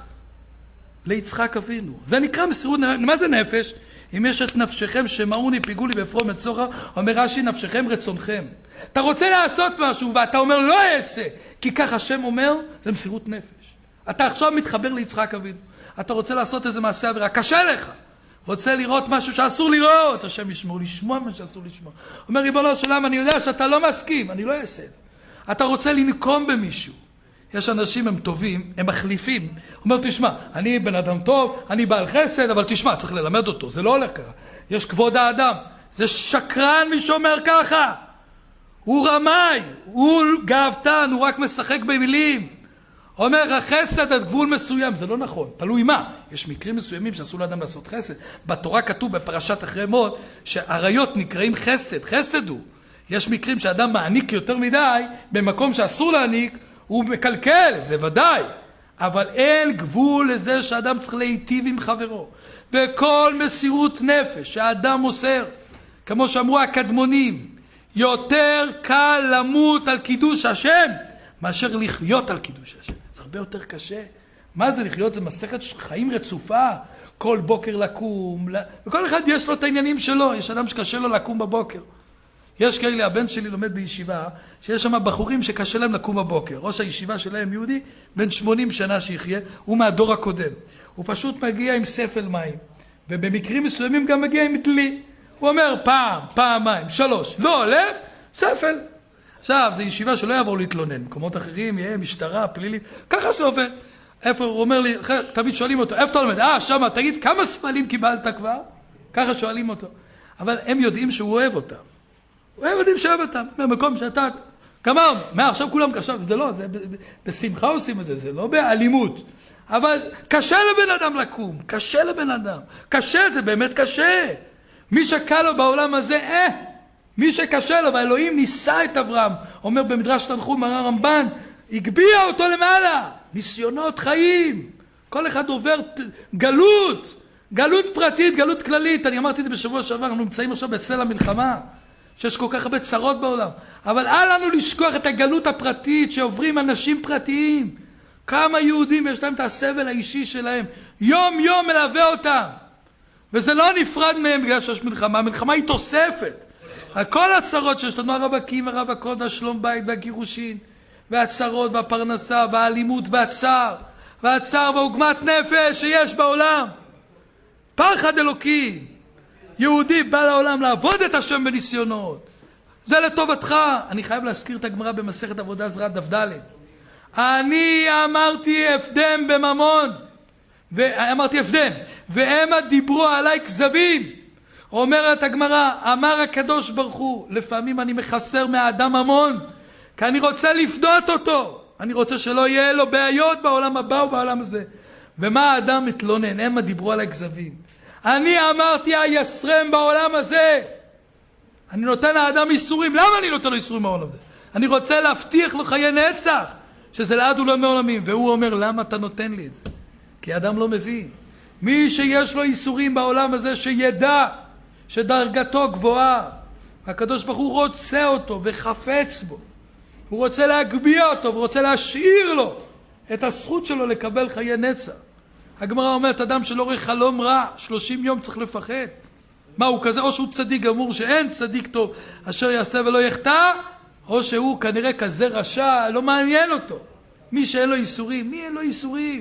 ליצחק אבינו. זה נקרא מסירות נפש. מה זה נפש? אם יש את נפשכם שמעוני פיגולי בפרום את צוחה, אומר רש"י, נפשכם רצונכם. אתה רוצה לעשות משהו ואתה אומר לא אעשה, כי כך השם אומר, זה מסירות נפש. אתה עכשיו מתחבר ליצחק אבינו. אתה רוצה לעשות איזה מעשה עבירה, קשה לך. רוצה לראות משהו שאסור לראות, השם ישמור, לשמוע מה שאסור לשמוע. אומר ריבונו של עולם, אני יודע שאתה לא מסכים, אני לא אעשה את זה. אתה רוצה לנקום במישהו. יש אנשים הם טובים, הם מחליפים. אומר, תשמע, אני בן אדם טוב, אני בעל חסד, אבל תשמע, צריך ללמד אותו, זה לא הולך ככה. יש כבוד האדם. זה שקרן מי שאומר ככה. הוא רמאי, הוא גאוותן, הוא רק משחק במילים. אומר, החסד עד גבול מסוים, זה לא נכון, תלוי מה. יש מקרים מסוימים שאסור לאדם לעשות חסד. בתורה כתוב בפרשת אחרי מות, שהעריות נקראים חסד, חסד הוא. יש מקרים שאדם מעניק יותר מדי, במקום שאסור להעניק, הוא מקלקל, זה ודאי. אבל אין גבול לזה שאדם צריך להיטיב עם חברו. וכל מסירות נפש שהאדם מוסר, כמו שאמרו הקדמונים, יותר קל למות על קידוש השם, מאשר לחיות על קידוש השם. זה הרבה יותר קשה. מה זה לחיות? זה מסכת חיים רצופה. כל בוקר לקום. וכל אחד יש לו את העניינים שלו. יש אדם שקשה לו לקום בבוקר. יש כאלה, הבן שלי לומד בישיבה, שיש שם בחורים שקשה להם לקום בבוקר. ראש הישיבה שלהם יהודי, בן שמונים שנה שיחיה, הוא מהדור הקודם. הוא פשוט מגיע עם ספל מים. ובמקרים מסוימים גם מגיע עם דלי. הוא אומר פעם, פעמיים, שלוש. לא הולך, ספל. עכשיו, זו ישיבה שלא יעבור להתלונן. מקומות אחרים, יהיה משטרה, פלילים. ככה זה עובד. איפה, הוא אומר לי, תמיד שואלים אותו, איפה אתה לומד? אה, שמה, תגיד, כמה ספלים קיבלת כבר? ככה שואלים אותו. אבל הם יודעים שהוא אוהב אותם. הם יודעים שאוהב אותם. במקום שאתה... גמר, מה, עכשיו כולם, עכשיו, זה לא, זה בשמחה עושים את זה, זה לא באלימות. אבל קשה לבן אדם לקום, קשה לבן אדם. קשה, זה באמת קשה. מי שקל לו בעולם הזה, אה, מי שקשה לו, והאלוהים ניסה את אברהם. אומר במדרש תנחום, מרן הרמב"ן, הגביע אותו למעלה. ניסיונות חיים. כל אחד עובר גלות. גלות פרטית, גלות כללית. אני אמרתי את זה בשבוע שעבר, אנחנו נמצאים עכשיו בצל המלחמה. שיש כל כך הרבה צרות בעולם. אבל אל לנו לשכוח את הגלות הפרטית שעוברים אנשים פרטיים. כמה יהודים יש להם את הסבל האישי שלהם. יום יום מלווה אותם. וזה לא נפרד מהם בגלל שיש מלחמה. המלחמה היא תוספת. כל הצרות שיש לנו, הרווקים, הרווקות, השלום בית והגירושין, והצרות והפרנסה והאלימות והצער, והצער והעוגמת נפש שיש בעולם. פחד אלוקים. יהודי בא לעולם לעבוד את השם בניסיונות. זה לטובתך. אני חייב להזכיר את הגמרא במסכת עבודה זרה דף ד'. אני אמרתי אפדם בממון. ואמרתי אפדם. והמה דיברו עליי כזבים. אומרת הגמרא, אמר הקדוש ברוך הוא, לפעמים אני מחסר מהאדם ממון, כי אני רוצה לפדות אותו. אני רוצה שלא יהיה לו בעיות בעולם הבא ובעולם הזה. ומה האדם מתלונן? המה דיברו עליי כזבים. אני אמרתי היסרם בעולם הזה. אני נותן לאדם איסורים. למה אני נותן לו איסורים בעולם הזה? אני רוצה להבטיח לו חיי נצח, שזה לעד ולעולמי עולמים. והוא אומר, למה אתה נותן לי את זה? כי אדם לא מבין. מי שיש לו איסורים בעולם הזה, שידע שדרגתו גבוהה. הקדוש ברוך הוא רוצה אותו וחפץ בו. הוא רוצה להגביה אותו ורוצה להשאיר לו את הזכות שלו לקבל חיי נצח. הגמרא אומרת, אדם שלא רואה חלום רע, שלושים יום צריך לפחד. מה, הוא כזה? או שהוא צדיק גמור, שאין צדיק טוב אשר יעשה ולא יחטא, או שהוא כנראה כזה רשע, לא מעניין אותו. מי שאין לו איסורים, מי אין לו איסורים?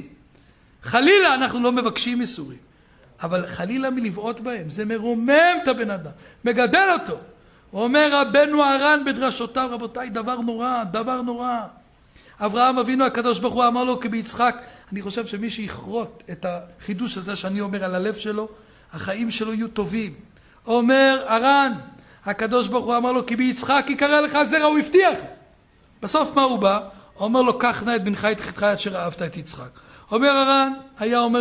חלילה אנחנו לא מבקשים איסורים, אבל חלילה מלבעוט בהם, זה מרומם את הבן אדם, מגדל אותו. הוא אומר רבנו הר"ן בדרשותיו, רבותיי, דבר נורא, דבר נורא. אברהם אבינו הקדוש ברוך הוא אמר לו כביצחק, אני חושב שמי שיכרות את החידוש הזה שאני אומר על הלב שלו, החיים שלו יהיו טובים. אומר הר"ן, הקדוש ברוך הוא אמר לו, כי ביצחק יקרא לך זרע, הוא הבטיח. בסוף מה הוא בא? אומר לו, קח נא את בנך את חטאך אשר אהבת את יצחק. אומר הר"ן, היה אומר,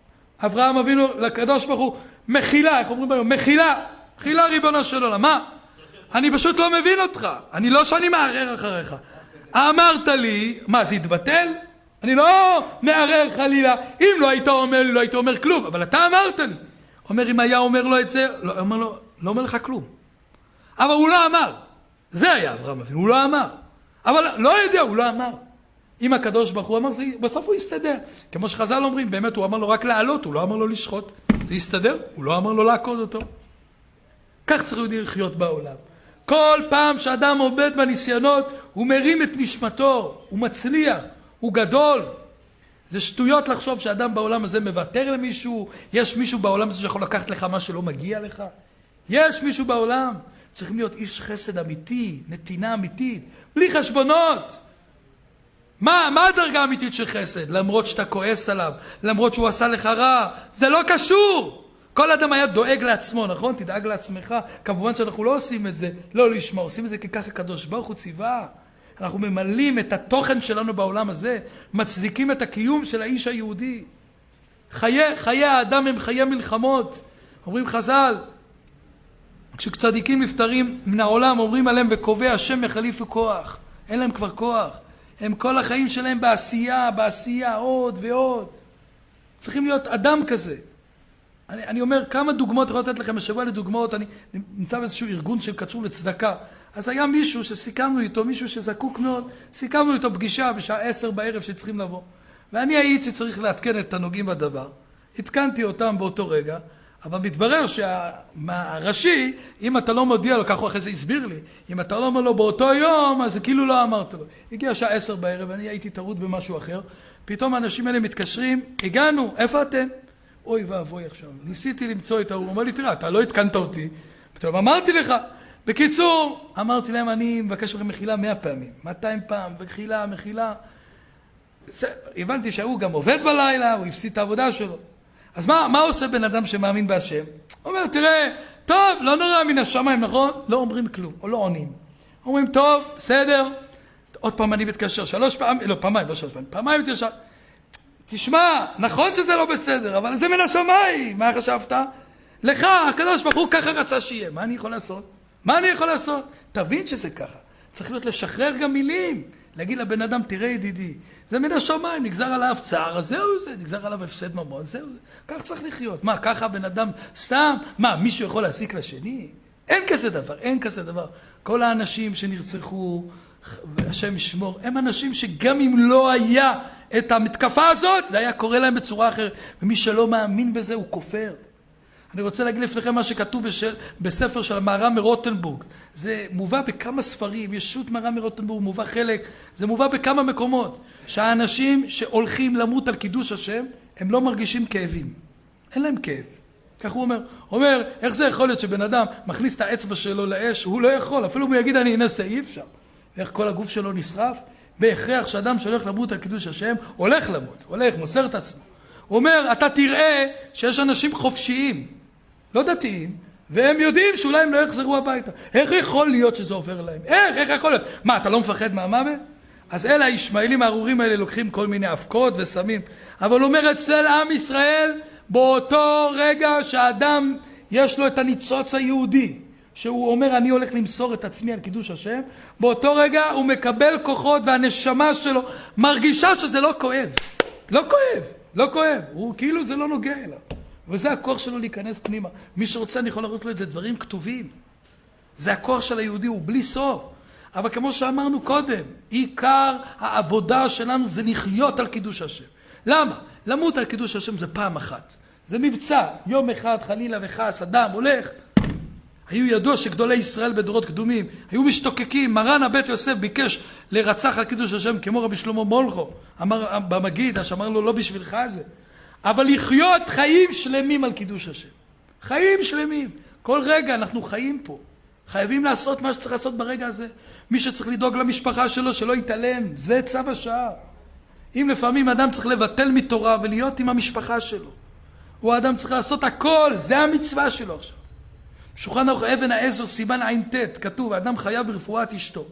אברהם אבינו לקדוש ברוך הוא, מחילה, איך אומרים היום? מחילה, מחילה ריבונו של עולם. מה? אני פשוט לא מבין אותך. אני לא שאני מערער אחריך. אמרת לי, מה זה יתבטל? אני לא מערער חלילה. אם לא היית אומר לי, לא היית אומר כלום. אבל אתה אמרת לי. אומר, אם היה אומר לו את זה, לא אומר לו, לא אומר לך כלום. אבל הוא לא אמר. זה היה אברהם אבינו, הוא לא אמר. אבל לא יודע, הוא לא אמר. אם הקדוש ברוך הוא אמר, זה, בסוף הוא יסתדר. כמו שחז"ל אומרים, באמת הוא אמר לו רק לעלות, הוא לא אמר לו לשחוט. זה יסתדר, הוא לא אמר לו לעקוד אותו. כך צריך יהודי לחיות בעולם. כל פעם שאדם עובד בניסיונות, הוא מרים את נשמתו, הוא מצליח, הוא גדול. זה שטויות לחשוב שאדם בעולם הזה מוותר למישהו, יש מישהו בעולם הזה שיכול לקחת לך מה שלא מגיע לך. יש מישהו בעולם, צריכים להיות איש חסד אמיתי, נתינה אמיתית, בלי חשבונות. מה, מה הדרגה האמיתית של חסד? למרות שאתה כועס עליו, למרות שהוא עשה לך רע, זה לא קשור. כל אדם היה דואג לעצמו, נכון? תדאג לעצמך. כמובן שאנחנו לא עושים את זה, לא לשמוע, עושים את זה כי ככה הקדוש ברוך הוא ציווה. אנחנו ממלאים את התוכן שלנו בעולם הזה, מצדיקים את הקיום של האיש היהודי. חיי, חיי האדם הם חיי מלחמות. אומרים חז"ל, כשצדיקים נפטרים מן העולם, אומרים עליהם וקובע השם מחליף וכוח. אין להם כבר כוח. הם כל החיים שלהם בעשייה, בעשייה, עוד ועוד. צריכים להיות אדם כזה. אני, אני אומר, כמה דוגמאות, יכול לתת לכם השבוע לדוגמאות, אני נמצא באיזשהו ארגון של קשור לצדקה. אז היה מישהו שסיכמנו איתו, מישהו שזקוק מאוד, סיכמנו איתו פגישה בשעה עשר בערב שצריכים לבוא. ואני הייתי צריך להתקן את הנוגעים בדבר. התקנתי אותם באותו רגע, אבל מתברר שהראשי, אם אתה לא מודיע לו, כך הוא אחרי זה הסביר לי, אם אתה לא אומר לו באותו יום, אז כאילו לא אמרת לו. הגיע שעה עשר בערב, ואני הייתי טרוד במשהו אחר, פתאום האנשים האלה מתקשרים, הגענו, איפה אתם? אוי ואבוי עכשיו, ניסיתי למצוא את ההוא, הוא אומר לי, תראה, אתה לא התקנת אותי, פתאום אמרתי לך, בקיצור, אמרתי להם, אני מבקש לכם מחילה מאה פעמים, מאתיים פעם, מחילה, מחילה. הבנתי שהוא גם עובד בלילה, הוא הפסיד את העבודה שלו. אז מה, מה עושה בן אדם שמאמין בהשם? הוא אומר, תראה, טוב, לא נורא מן השמיים, נכון? לא אומרים כלום, או לא עונים. אומרים, טוב, בסדר. עוד פעם אני מתקשר, שלוש פעמים, לא, פעמיים, לא שלוש פעמים, פעמיים מתקשר. תשמע, נכון שזה לא בסדר, אבל זה מן השמיים. מה חשבת? לך, הקדוש ברוך הוא ככה רצה שיהיה. מה אני יכול לעשות? מה אני יכול לעשות? תבין שזה ככה. צריך להיות לשחרר גם מילים. להגיד לבן אדם, תראה ידידי, זה מן השמיים, נגזר עליו צער, אז זהו זה, נגזר עליו הפסד ממון, זהו זה. כך צריך לחיות. מה, ככה בן אדם סתם? מה, מישהו יכול להסיק לשני? אין כזה דבר, אין כזה דבר. כל האנשים שנרצחו, השם ישמור, הם אנשים שגם אם לא היה את המתקפה הזאת, זה היה קורה להם בצורה אחרת. ומי שלא מאמין בזה הוא כופר. אני רוצה להגיד לפניכם מה שכתוב בשל, בספר של המהר"ם מרוטנבורג. זה מובא בכמה ספרים, ישות מהר"ם מרוטנבורג, מובא חלק, זה מובא בכמה מקומות. שהאנשים שהולכים למות על קידוש השם, הם לא מרגישים כאבים. אין להם כאב. כך הוא אומר. הוא אומר, איך זה יכול להיות שבן אדם מכניס את האצבע שלו לאש, הוא לא יכול, אפילו הוא יגיד אני אנסה, אי אפשר. ואיך כל הגוף שלו נשרף? בהכרח שאדם שהולך למות על קידוש השם, הולך למות, הולך, מוסר את עצמו. הוא אומר, אתה תראה שיש אנשים חופשיים, לא דתיים, והם יודעים שאולי הם לא יחזרו הביתה. איך יכול להיות שזה עובר להם? איך? איך יכול להיות? מה, אתה לא מפחד מהמוות? אז אלה הישמעאלים הארורים האלה לוקחים כל מיני אבקות ושמים. אבל הוא אומר אצל עם ישראל, באותו רגע שהאדם יש לו את הניצוץ היהודי, שהוא אומר אני הולך למסור את עצמי על קידוש השם, באותו רגע הוא מקבל כוחות והנשמה שלו מרגישה שזה לא כואב. לא כואב, לא כואב. הוא כאילו זה לא נוגע אליו. וזה הכוח שלו להיכנס פנימה. מי שרוצה אני יכול להראות לו את זה דברים כתובים. זה הכוח של היהודי, הוא בלי סוף. אבל כמו שאמרנו קודם, עיקר העבודה שלנו זה לחיות על קידוש השם. למה? למות על קידוש השם זה פעם אחת. זה מבצע. יום אחד חלילה וחס, אדם הולך. היו ידוע שגדולי ישראל בדורות קדומים היו משתוקקים. מרן הבית יוסף ביקש לרצח על קידוש השם כמו רבי שלמה מולכו. אמר במגיד, שאמר לו לא בשבילך זה. אבל לחיות חיים שלמים על קידוש השם. חיים שלמים. כל רגע אנחנו חיים פה. חייבים לעשות מה שצריך לעשות ברגע הזה. מי שצריך לדאוג למשפחה שלו שלא יתעלם, זה צו השעה. אם לפעמים אדם צריך לבטל מתורה ולהיות עם המשפחה שלו, הוא האדם צריך לעשות הכל, זה המצווה שלו עכשיו. בשולחן ערוך אבן העזר סימן עין ת' כתוב, האדם חייב ברפואת אשתו.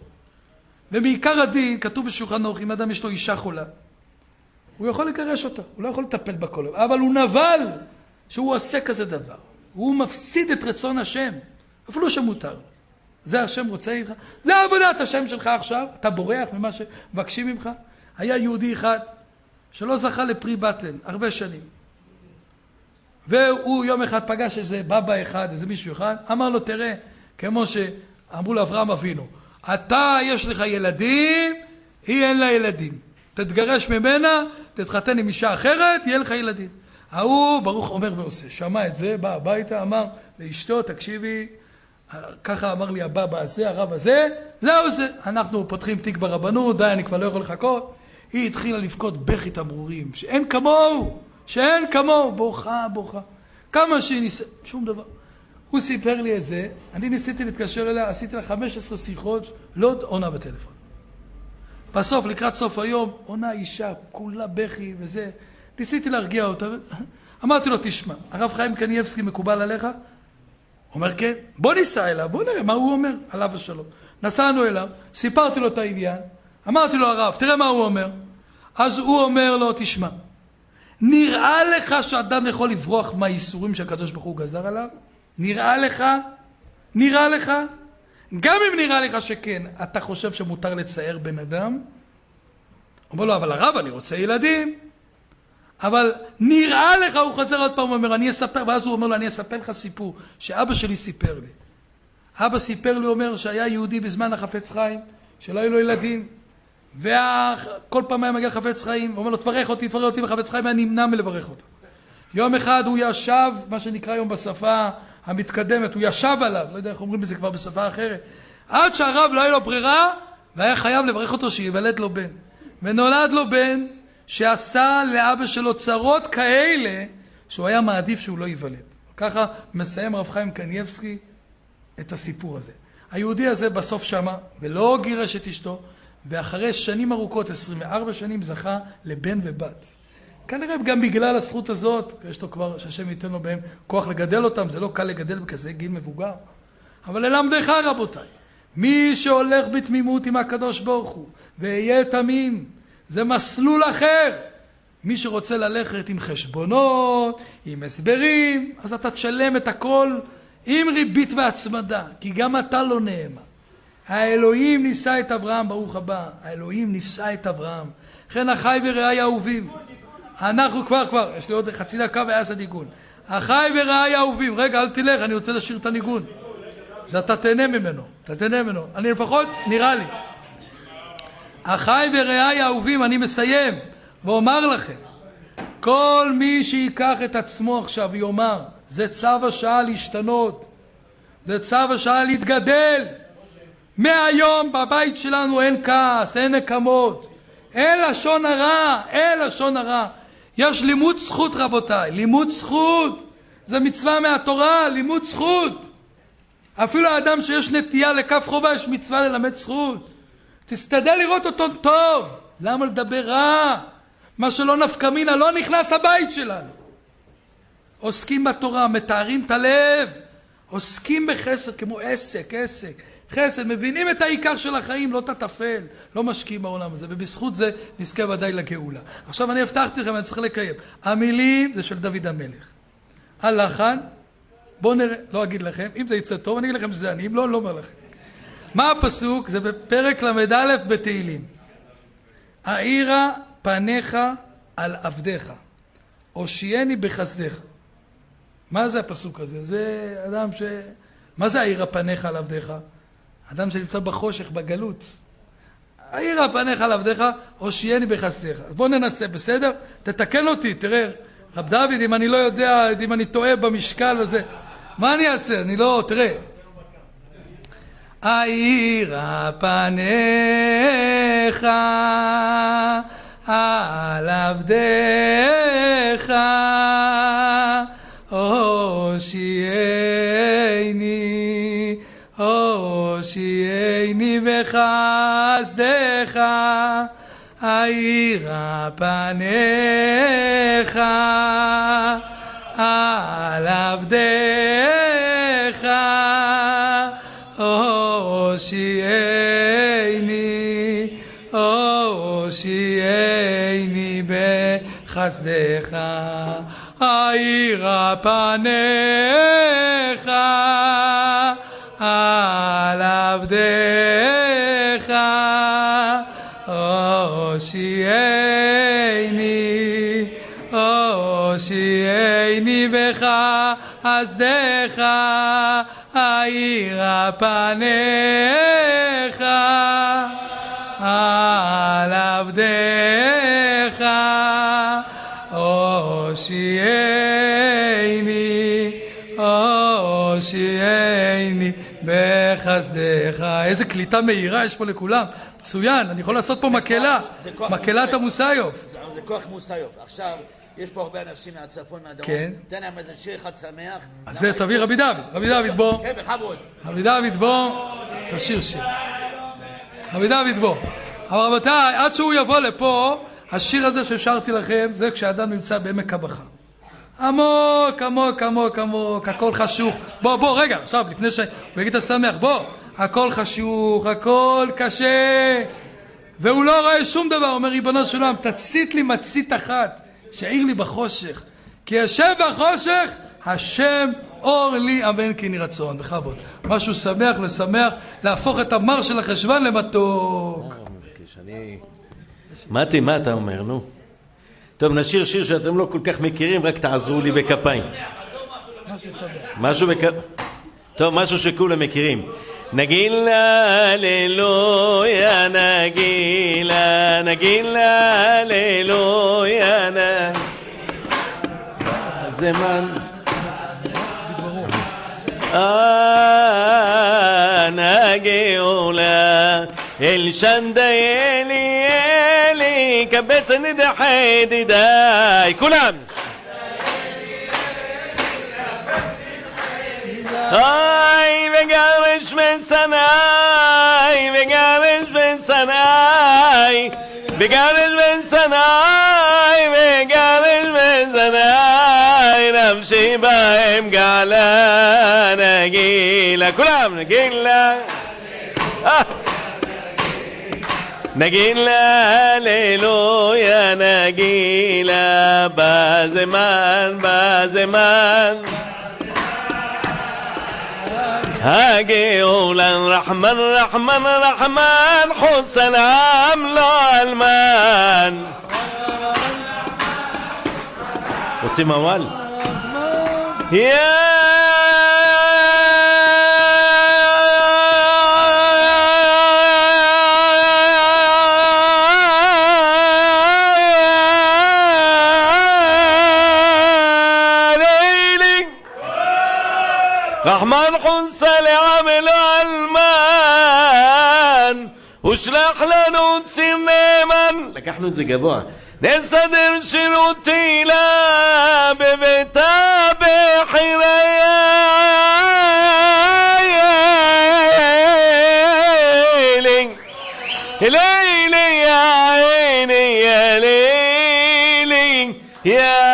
ומעיקר הדין כתוב בשולחן ערוך, אם אדם יש לו אישה חולה, הוא יכול לגרש אותה, הוא לא יכול לטפל בכל, אבל הוא נבל שהוא עושה כזה דבר. הוא מפסיד את רצון השם, אפילו שמותר. זה השם רוצה איתך, זה עבודת השם שלך עכשיו, אתה בורח ממה שמבקשים ממך. היה יהודי אחד שלא זכה לפרי בטן הרבה שנים. והוא יום אחד פגש איזה בבא אחד, איזה מישהו אחד, אמר לו תראה, כמו שאמרו לאברהם אבינו, אתה יש לך ילדים, היא אין לה ילדים. תתגרש ממנה, תתחתן עם אישה אחרת, יהיה לך ילדים. ההוא ברוך אומר ועושה, שמע את זה, בא הביתה, אמר לאשתו, תקשיבי, ככה אמר לי הבבא הזה, הרב הזה, זהו זה. אנחנו פותחים תיק ברבנות, די, אני כבר לא יכול לחכות. היא התחילה לבכות בכי תמרורים, שאין כמוהו, שאין כמוהו, בוכה, בוכה. כמה שהיא ניסה, שום דבר. הוא סיפר לי את זה, אני ניסיתי להתקשר אליה, עשיתי לה חמש עשרה שיחות, לא עונה בטלפון. בסוף, לקראת סוף היום, עונה אישה, כולה בכי וזה. ניסיתי להרגיע אותה, אמרתי לו, תשמע, הרב חיים קניאבסקי מקובל עליך? הוא אומר, כן, בוא ניסע אליו, בוא נראה מה הוא אומר, עליו השלום. נסענו אליו, סיפרתי לו את העניין, אמרתי לו, הרב, תראה מה הוא אומר. אז הוא אומר לו, תשמע, נראה לך שאדם יכול לברוח מהאיסורים שהקדוש ברוך הוא גזר עליו? נראה לך? נראה לך? גם אם נראה לך שכן, אתה חושב שמותר לצייר בן אדם? הוא אומר לו, אבל הרב, אני רוצה ילדים. אבל נראה לך, הוא חוזר עוד פעם, הוא אומר, אני אספר, ואז הוא אומר לו, אני אספר לך סיפור, שאבא שלי סיפר לי. אבא סיפר לי, אומר, שהיה יהודי בזמן החפץ חיים, שלא היו לו ילדים, וכל פעם היה מגיע לחפץ חיים, הוא אומר לו, תברך אותי, תברך אותי בחפץ חיים, ואני נמנע מלברך אותו. יום אחד הוא ישב, מה שנקרא היום בשפה המתקדמת, הוא ישב עליו, לא יודע איך אומרים בזה כבר בשפה אחרת, עד שהרב לא היה לו ברירה, והיה חייב לברך אותו שיוולד לו בן. ונולד לו בן, שעשה לאבא שלו צרות כאלה, שהוא היה מעדיף שהוא לא ייוולד. ככה מסיים רב חיים קניאבסקי את הסיפור הזה. היהודי הזה בסוף שמה, ולא גירש את אשתו, ואחרי שנים ארוכות, עשרים וארבע שנים, זכה לבן ובת. כנראה גם בגלל הזכות הזאת, יש לו כבר, שהשם ייתן לו בהם כוח לגדל אותם, זה לא קל לגדל בכזה גיל מבוגר. אבל ללמדך רבותיי, מי שהולך בתמימות עם הקדוש ברוך הוא, ויהיה תמים, זה מסלול אחר. מי שרוצה ללכת עם חשבונות, עם הסברים, אז אתה תשלם את הכל עם ריבית והצמדה, כי גם אתה לא נאמן. האלוהים ניסה את אברהם, ברוך הבא, האלוהים ניסה את אברהם. לכן אחי ורעי אהובים, אנחנו כבר כבר, יש לי עוד חצי דקה ויעשה ניגון. אחי ורעי אהובים, רגע אל תלך, אני רוצה לשיר את הניגון. שאתה תהנה ממנו, אתה תהנה ממנו. אני לפחות, נראה לי. אחי ורעי אהובים, אני מסיים, ואומר לכם, כל מי שיקח את עצמו עכשיו ויאמר, זה צו השעה להשתנות, זה צו השעה להתגדל. מהיום בבית שלנו אין כעס, אין נקמות, אין לשון הרע, אין לשון הרע. יש לימוד זכות רבותיי, לימוד זכות. זה מצווה מהתורה, לימוד זכות. אפילו האדם שיש נטייה לכף חובה, יש מצווה ללמד זכות. תסתדל לראות אותו טוב. למה לדבר רע? מה שלא נפקא מינה לא נכנס הבית שלנו. עוסקים בתורה, מתארים את הלב, עוסקים בחסד כמו עסק, עסק. חסד, מבינים את העיקר של החיים, לא תטפל, לא משקיעים בעולם הזה, ובזכות זה נזכה ודאי לגאולה. עכשיו אני הבטחתי לכם, אני צריך לקיים. המילים זה של דוד המלך. הלחן, בואו נראה, לא אגיד לכם, אם זה יצא טוב, אני אגיד לכם שזה אני, אם לא, לא אומר לכם. מה הפסוק? זה בפרק למד א' בתהילים. האירה פניך על עבדיך, הושיעני בחסדיך. מה זה הפסוק הזה? זה אדם ש... מה זה האירה פניך על עבדיך? אדם שנמצא בחושך, בגלות. האירה פניך על עבדיך, הושיעני בחסדיך. אז בואו ננסה, בסדר? תתקן אותי, תראה. רב דוד, אם אני לא יודע, אם אני טועה במשקל וזה, מה אני אעשה? אני לא, תראה. האירה פניך על עבדיך, הושיעני, הושיעני בחסדיך, האירה פניך על עבדיך, הושיעני, הושיעני בחסדיך, האירה פניך על עבדיך, הושיעני, הושיעני בחסדיך, האירה פניך על עבדיך, הושיעני, הושיעני בחסדיך. איזה קליטה מהירה יש פה לכולם. מצוין, אני יכול לעשות פה מקהלה, מקהלת המוסיוף. זה כוח מוסיוף. עכשיו יש פה הרבה אנשים מהצפון, מהדרום. כן. תן להם איזה שיר אחד שמח. אז זה תביא רבי דוד. רבי דוד בוא. כן, בכבוד. רבי דוד בוא. תשיר שיר. רבי דוד בוא. אבל רבותיי, עד שהוא יבוא לפה, השיר הזה ששרתי לכם, זה כשאדם נמצא בעמק הבכה. עמוק, עמוק, עמוק, עמוק, הכל חשוך. בוא, בוא, רגע, עכשיו, לפני שהוא יגיד את השמח, בוא. הכל חשוך, הכל קשה. והוא לא רואה שום דבר, אומר ריבונו של עולם, תצית לי מצית אחת, שעיר לי בחושך. כי יושב בחושך, השם אור לי, אמן כן יהי רצון. בכבוד. משהו שמח לשמח, להפוך את המר של החשוון למתוק. מתי, מה אתה אומר, נו? טוב, נשיר שיר שאתם לא כל כך מכירים, רק תעזרו לי בכפיים. משהו בכפיים. טוב, משהו שכולם מכירים. נגילה ללויה, נגילה, נגילה ללויה, נגילה. זמן. אנא גאולה, אל שנדי אלי אלי, קבץ נדחי דידי. כולם. אוי וגרש ושנסנאי וגרש וסנאי וגרש וסנאי וגרש וסנאי נפשי בהם גאלה נגילה כולם נגילה נגילה הללויה נגילה בזמן בזמן הגאולה רחמן רחמן רחמן חוסן עם לא אלמן רוצים מוואל? יא رحمن خنس لعمل المان ושלח לנו ציר נאמן לקחנו את זה גבוה נסדר שירות תהילה בביתה בחיריה לילי יא עיני יא לילי יא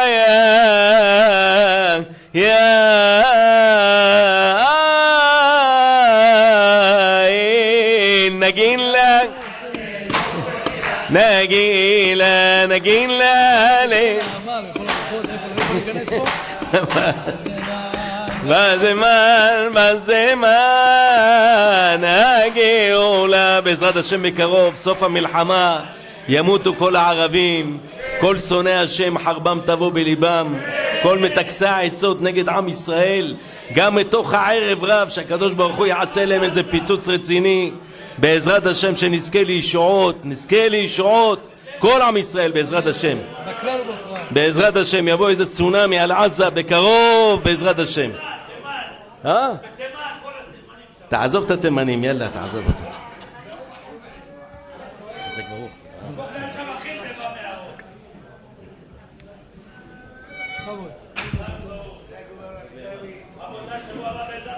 יא יא نجيلا نجيلا نجيلا ليه בזמן בזמן הגאולה בעזרת השם בקרוב סוף המלחמה ימותו כל הערבים כל שונאי השם חרבם תבוא בליבם כל מטכסי העצות נגד עם ישראל גם מתוך הערב רב שהקדוש ברוך הוא יעשה להם איזה פיצוץ רציני בעזרת השם שנזכה לישועות נזכה לישועות כל עם ישראל בעזרת השם בעזרת השם יבוא איזה צונאמי על עזה בקרוב בעזרת השם אה? תעזוב את התימנים יאללה תעזוב אותם חזק ברוך